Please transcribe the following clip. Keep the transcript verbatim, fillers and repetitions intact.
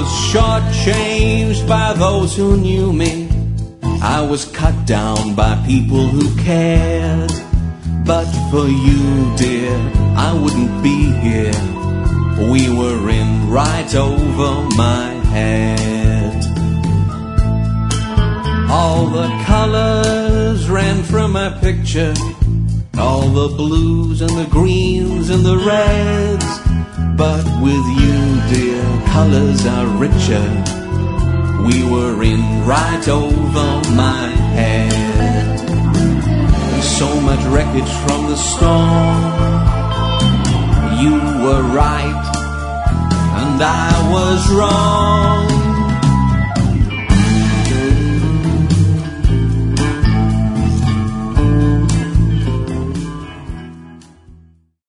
was shortchanged by those who knew me. I was cut down by people who cared. But for you, dear, I wouldn't be here. We were in right over my head. All the colors ran from my picture, all the blues and the greens and the reds. But with you, dear, colors are richer. We were in right over my head. There's so much wreckage from the storm. You were right and I was wrong.